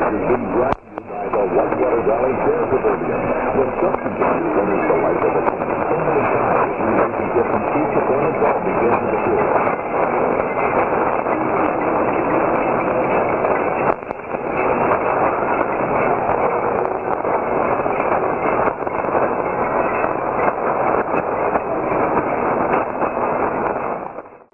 has been brought to you by the Whitewater Valley Care Pavilion. The substitute for